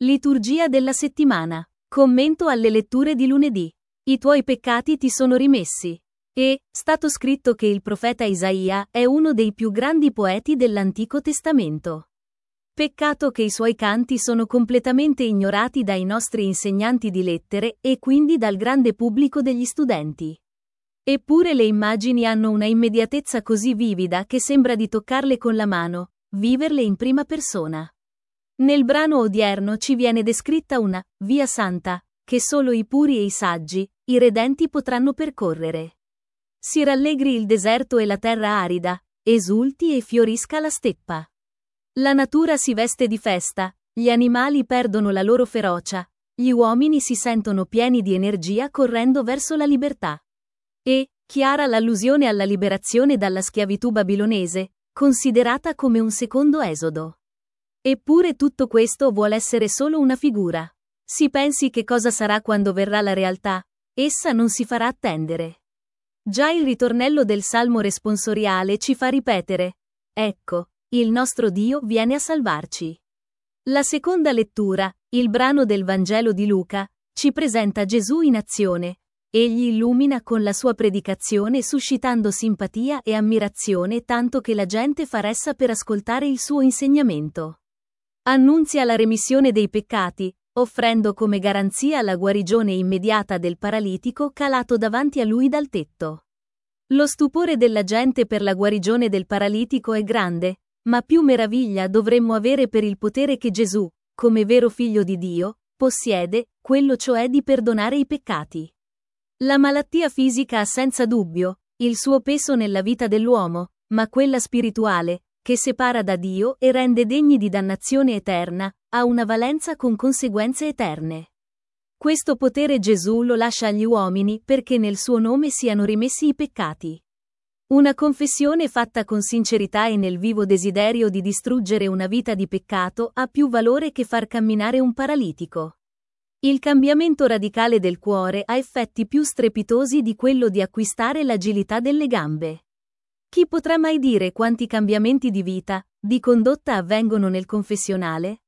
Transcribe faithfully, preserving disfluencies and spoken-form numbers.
Liturgia della settimana. Commento alle letture di lunedì. I tuoi peccati ti sono rimessi. È stato scritto che il profeta Isaia è uno dei più grandi poeti dell'Antico Testamento. Peccato che i suoi canti sono completamente ignorati dai nostri insegnanti di lettere e quindi dal grande pubblico degli studenti. Eppure le immagini hanno una immediatezza così vivida che sembra di toccarle con la mano, viverle in prima persona. Nel brano odierno ci viene descritta una via santa, che solo i puri e i saggi, i redenti potranno percorrere. Si rallegri il deserto e la terra arida, esulti e fiorisca la steppa. La natura si veste di festa, gli animali perdono la loro ferocia, gli uomini si sentono pieni di energia correndo verso la libertà. E, chiara l'allusione alla liberazione dalla schiavitù babilonese, considerata come un secondo esodo. Eppure tutto questo vuole essere solo una figura. Si pensi che cosa sarà quando verrà la realtà, essa non si farà attendere. Già il ritornello del salmo responsoriale ci fa ripetere: ecco, il nostro Dio viene a salvarci. La seconda lettura, il brano del Vangelo di Luca, ci presenta Gesù in azione. Egli illumina con la sua predicazione suscitando simpatia e ammirazione tanto che la gente fa ressa per ascoltare il suo insegnamento. Annunzia la remissione dei peccati, offrendo come garanzia la guarigione immediata del paralitico calato davanti a lui dal tetto. Lo stupore della gente per la guarigione del paralitico è grande, ma più meraviglia dovremmo avere per il potere che Gesù, come vero figlio di Dio, possiede, quello cioè di perdonare i peccati. La malattia fisica ha senza dubbio il suo peso nella vita dell'uomo, ma quella spirituale, che separa da Dio e rende degni di dannazione eterna, ha una valenza con conseguenze eterne. Questo potere Gesù lo lascia agli uomini perché nel suo nome siano rimessi i peccati. Una confessione fatta con sincerità e nel vivo desiderio di distruggere una vita di peccato ha più valore che far camminare un paralitico. Il cambiamento radicale del cuore ha effetti più strepitosi di quello di acquistare l'agilità delle gambe. Chi potrà mai dire quanti cambiamenti di vita, di condotta avvengono nel confessionale?